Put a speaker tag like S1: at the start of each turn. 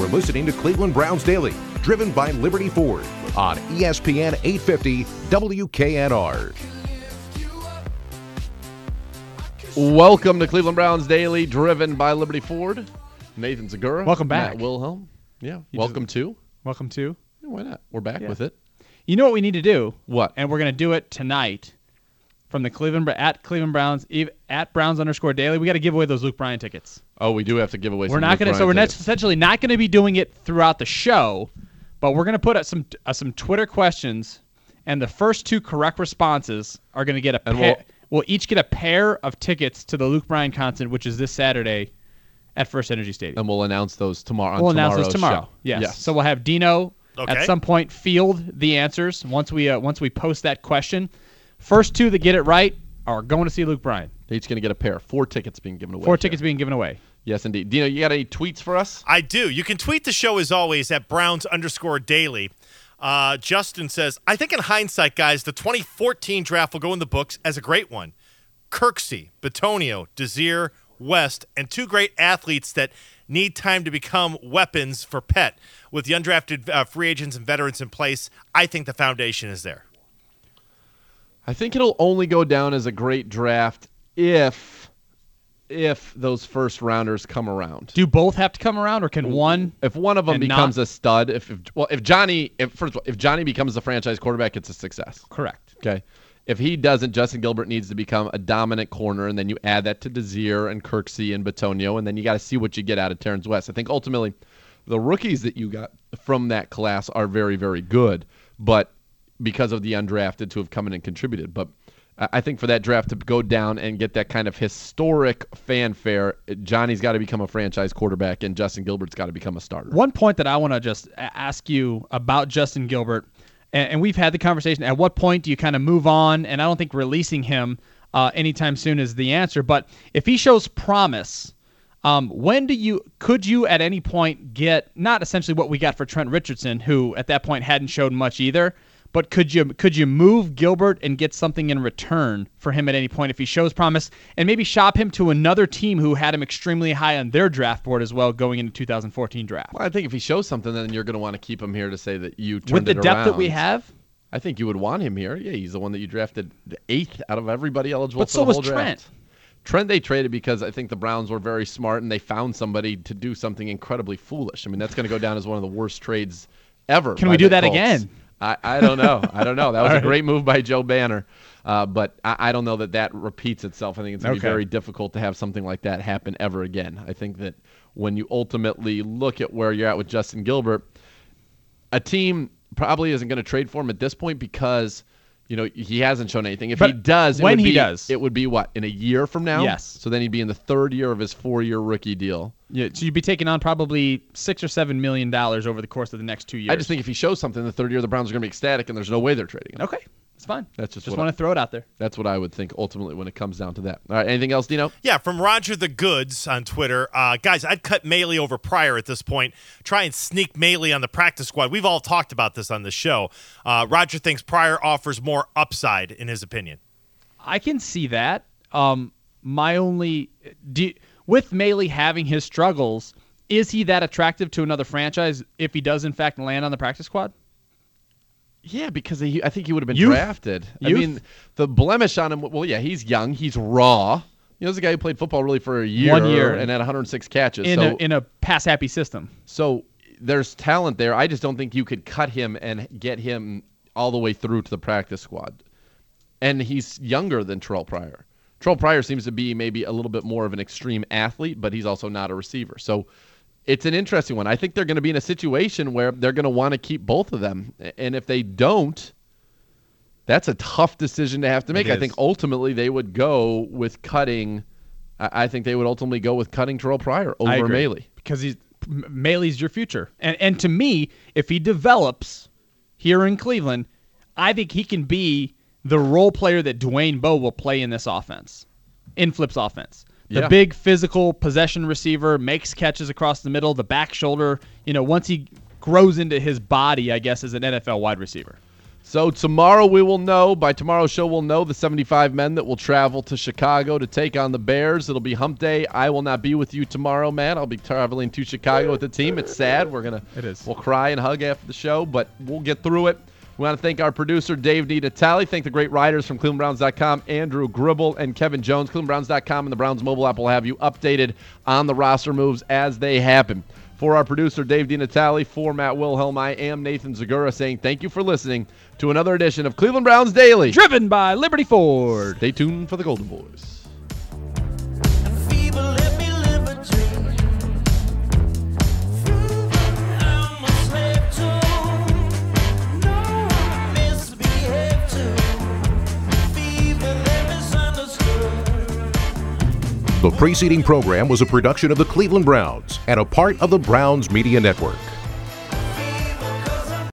S1: listening to Cleveland Browns Daily, driven by Liberty Ford on ESPN 850 WKNR.
S2: Welcome to Cleveland Browns Daily, driven by Liberty Ford. Nathan Zagura.
S3: Welcome back.
S2: Matt Wilhelm. Yeah. Welcome to.
S3: Yeah,
S2: why not? We're back with it.
S3: You know what we need to do?
S2: What?
S3: And we're going to do it tonight from the Cleveland Browns at Browns_Daily. We got to give away those Luke Bryan tickets.
S2: Oh, we do have to give away.
S3: We're essentially not going to be doing it throughout the show, but we're going to put up some Twitter questions, and the first two correct responses are going to get a pair. We'll each get a pair of tickets to the Luke Bryan concert, which is this Saturday at First Energy Stadium.
S2: And we'll announce those tomorrow.
S3: We'll announce those tomorrow. Yes. So we'll have Dino at some point field the answers once we post that question. First two that get it right are going to see Luke Bryan.
S2: They're each going to get a pair. 4 tickets being given away.
S3: 4 tickets being given away.
S2: Yes, indeed. Dino, you got any tweets for us?
S4: I do. You can tweet the show as always at Browns_Daily. Justin says, I think in hindsight, guys, the 2014 draft will go in the books as a great one. Kirksey, Bitonio, Desir, West, and 2 great athletes that need time to become weapons for Pet. With the undrafted free agents and veterans in place, I think the foundation is there.
S2: I think it'll only go down as a great draft if those first rounders come around.
S3: Do both have to come around, or can one?
S2: If one of them becomes a stud, if Johnny becomes the franchise quarterback, it's a success.
S3: Correct.
S2: Okay. If he doesn't, Justin Gilbert needs to become a dominant corner, and then you add that to Desir and Kirksey and Bitonio, and then you got to see what you get out of Terrence West. I think ultimately the rookies that you got from that class are very, very good, but because of the undrafted to have come in and contributed. But I think for that draft to go down and get that kind of historic fanfare, Johnny's got to become a franchise quarterback, and Justin Gilbert's got to become a starter.
S3: One point that I want to just ask you about Justin Gilbert, and we've had the conversation, at what point do you kind of move on? And I don't think releasing him anytime soon is the answer. But if he shows promise, could you at any point get, not essentially what we got for Trent Richardson, who at that point hadn't showed much either, but could you move Gilbert and get something in return for him at any point if he shows promise, and maybe shop him to another team who had him extremely high on their draft board as well going into 2014 draft?
S2: Well, I think if he shows something, then you're going to want to keep him here to say that you turned it around.
S3: With the depth that we have?
S2: I think you would want him here. Yeah, he's the one that you drafted the 8th out of everybody eligible
S3: but
S2: for the whole
S3: draft. But so was Trent.
S2: Trent they traded because I think the Browns were very smart and they found somebody to do something incredibly foolish. I mean, that's going to go down as one of the worst trades ever.
S3: Can we do that again?
S2: I don't know. That was a great move by Joe Banner. But I don't know that repeats itself. I think it's going to be very difficult to have something like that happen ever again. I think that when you ultimately look at where you're at with Justin Gilbert, a team probably isn't going to trade for him at this point because he hasn't shown anything. If he does, it would be what, in a year from now?
S3: Yes.
S2: So then he'd be in the 3rd year of his 4-year rookie deal.
S3: Yeah, so you'd be taking on probably $6 or $7 million over the course of the next 2 years.
S2: I just think if he shows something in the 3rd year, the Browns are going to be ecstatic, and there's no way they're trading him.
S3: Okay, it's fine.
S2: That's just
S3: want to throw it out there.
S2: That's what I would think ultimately when it comes down to that. All right, anything else, Dino?
S4: Yeah, from Roger the Goods on Twitter. Guys, I'd cut Maley over Pryor at this point. Try and sneak Maley on the practice squad. We've all talked about this on the show. Roger thinks Pryor offers more upside, in his opinion.
S3: I can see that. With Maley having his struggles, is he that attractive to another franchise if he does, in fact, land on the practice squad?
S2: Yeah, because I think he would have been drafted. I mean, the blemish on him, well, yeah, he's young. He's raw. He's a guy who played football really for 1 year and had 106 catches.
S3: In a pass-happy system.
S2: So there's talent there. I just don't think you could cut him and get him all the way through to the practice squad. And he's younger than Terrell Pryor. Terrell Pryor seems to be maybe a little bit more of an extreme athlete, but he's also not a receiver. So it's an interesting one. I think they're going to be in a situation where they're going to want to keep both of them. And if they don't, that's a tough decision to have to make. I think ultimately they would go with cutting. I think they would ultimately go with cutting Terrell Pryor over Maley.
S3: Because Maley's your future. And to me, if he develops here in Cleveland, I think he can be the role player that Dwayne Bowe will play in this offense, in Flip's offense. The big physical possession receiver, makes catches across the middle, the back shoulder, once he grows into his body, I guess, as an NFL wide receiver.
S2: So tomorrow we will know, by tomorrow's show we'll know the 75 men that will travel to Chicago to take on the Bears. It'll be hump day. I will not be with you tomorrow, Matt. I'll be traveling to Chicago with the team. It's sad. We'll cry and hug after the show, but we'll get through it. We want to thank our producer, Dave Nitatali. Thank the great writers from ClevelandBrowns.com, Andrew Gribble and Kevin Jones. ClevelandBrowns.com and the Browns mobile app will have you updated on the roster moves as they happen. For our producer, Dave DiNatale, for Matt Wilhelm, I am Nathan Zagura saying thank you for listening to another edition of Cleveland Browns Daily.
S3: Driven by Liberty Ford.
S2: Stay tuned for the Golden Boys.
S1: The preceding program was a production of the Cleveland Browns and a part of the Browns Media Network.